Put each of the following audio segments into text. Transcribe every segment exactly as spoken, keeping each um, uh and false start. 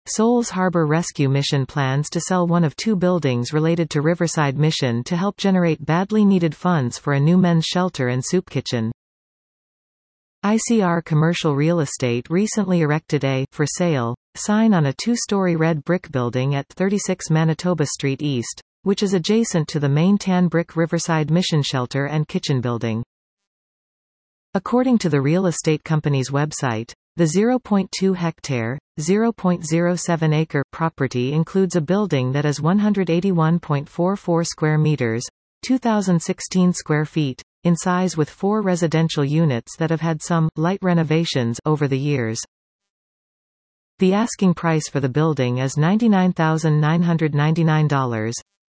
Seoul's Harbor Rescue Mission plans to sell one of two buildings related to Riverside Mission to help generate badly needed funds for a new men's shelter and soup kitchen. I C R Commercial Real Estate recently erected a for sale sign on a two-story red brick building at thirty-six Manitoba Street East, which is adjacent to the main tan brick Riverside Mission shelter and kitchen building. According to the real estate company's website, the zero point two hectare, zero point zero seven acre property includes a building that is one hundred eighty-one point four four square meters, two thousand sixteen square feet, in size with four residential units that have had some light renovations over the years. The asking price for the building is ninety-nine thousand nine hundred ninety-nine dollars.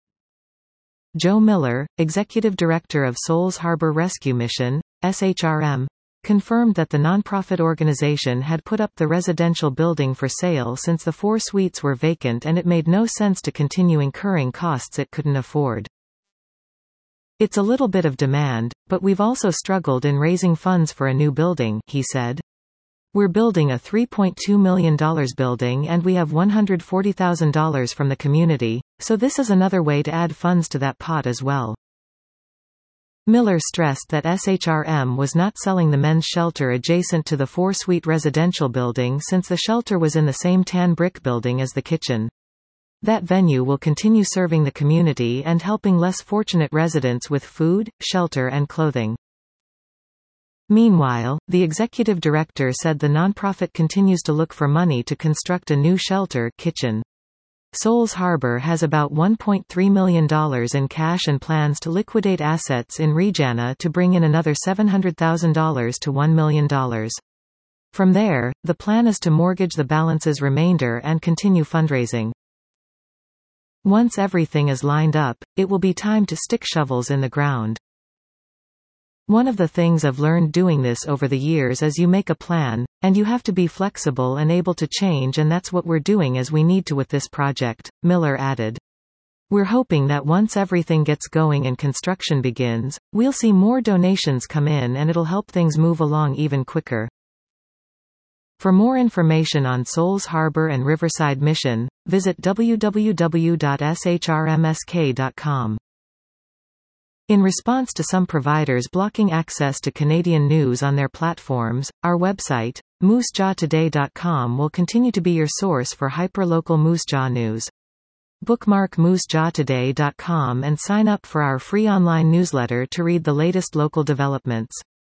Joe Miller, Executive Director of Seoul's Harbor Rescue Mission, S H R M, confirmed that the nonprofit organization had put up the residential building for sale since the four suites were vacant and it made no sense to continue incurring costs it couldn't afford. It's a little bit of demand, but we've also struggled in raising funds for a new building, he said. We're building a three point two million dollar building and we have one hundred forty thousand dollars from the community, so this is another way to add funds to that pot as well. Miller stressed that S H R M was not selling the men's shelter adjacent to the four-suite residential building since the shelter was in the same tan brick building as the kitchen. That venue will continue serving the community and helping less fortunate residents with food, shelter and clothing. Meanwhile, the executive director said the nonprofit continues to look for money to construct a new shelter kitchen. Seoul's Harbor has about one point three million dollars in cash and plans to liquidate assets in Regana to bring in another seven hundred thousand dollars to one million dollars. From there, the plan is to mortgage the balance's remainder and continue fundraising. Once everything is lined up, it will be time to stick shovels in the ground. One of the things I've learned doing this over the years is you make a plan, and you have to be flexible and able to change, and that's what we're doing as we need to with this project, Miller added. We're hoping that once everything gets going and construction begins, we'll see more donations come in and it'll help things move along even quicker. For more information on Seoul's Harbor and Riverside Mission, visit w w w dot s h r m s k dot com. In response to some providers blocking access to Canadian news on their platforms, our website, moose jaw today dot com will continue to be your source for hyperlocal Moose Jaw news. Bookmark moose jaw today dot com and sign up for our free online newsletter to read the latest local developments.